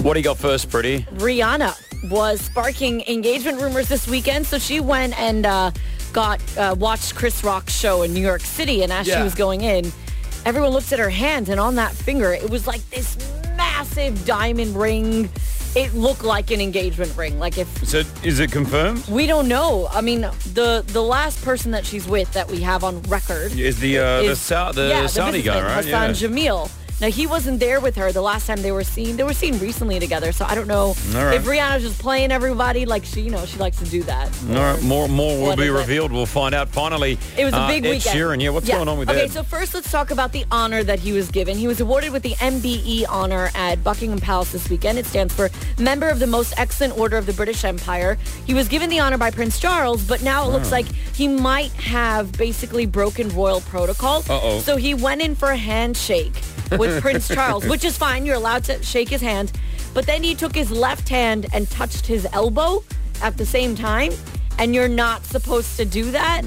What do you got first, Pretty? Rihanna was sparking engagement rumors this weekend, so she went and watched Chris Rock's show in New York City, and as she was going in, everyone looked at her hand, and on that finger, it was like this massive diamond ring. It looked like an engagement ring. So is it confirmed? We don't know. I mean, the last person that she's with that we have on record Is the Saudi guy, right? Hassan Jamil. Now, he wasn't there with her the last time they were seen. They were seen recently together, so I don't know if Rihanna's just playing everybody like she likes to do that. All right, more will be revealed. We'll find out. Finally, it was a big weekend. Ed Sheeran, what's going on with Ed? Okay, so first let's talk about the honor that he was given. He was awarded with the MBE honor at Buckingham Palace this weekend. It stands for Member of the Most Excellent Order of the British Empire. He was given the honor by Prince Charles, but now it looks like he might have basically broken royal protocol. So he went in for a handshake with Prince Charles, which is fine. You're allowed to shake his hand. But then he took his left hand and touched his elbow at the same time. And you're not supposed to do that.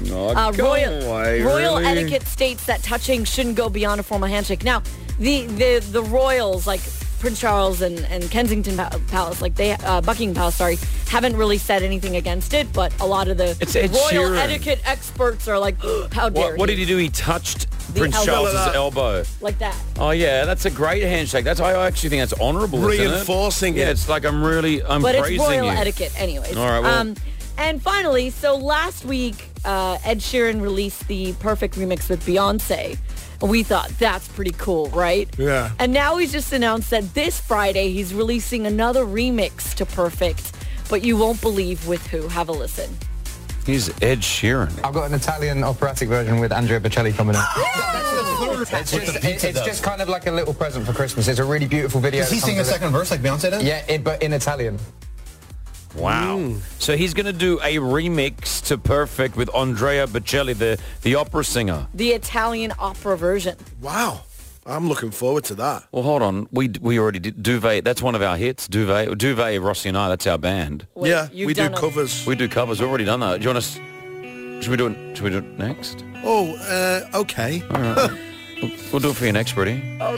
Royal etiquette states that touching shouldn't go beyond a formal handshake. Now, the royals, like Prince Charles and Kensington Palace, Buckingham Palace, haven't really said anything against it, but a lot of the royal etiquette experts are like, how dare you? What did he do? He touched Prince Charles' elbow. Like that. Oh, yeah, that's a great handshake. I actually think that's honourable, Reinforcing it? Yeah, it's like I'm but praising you. But it's royal etiquette anyways. All right, well. And finally, so last week, Ed Sheeran released the Perfect remix with Beyonce. We thought that's pretty cool, right? Yeah. And now he's just announced that this Friday he's releasing another remix to Perfect, but you won't believe with who. Have a listen. He's Ed Sheeran. I've got an Italian operatic version with Andrea Bocelli coming up. It's just kind of like a little present for Christmas. It's a really beautiful video. Does he sing a second verse like Beyonce does? Yeah, but in Italian. Wow. So he's going to do a remix to Perfect with Andrea Bocelli, the opera singer. The Italian opera version. Wow. I'm looking forward to that. Well, hold on. We already did Duvet. That's one of our hits. Duvet, Rossi and I, that's our band. Wait, yeah, we do covers. We do covers. We've already done that. Do you want us... Should we do it next? Oh, okay. All right. We'll do it for you next, Freddie.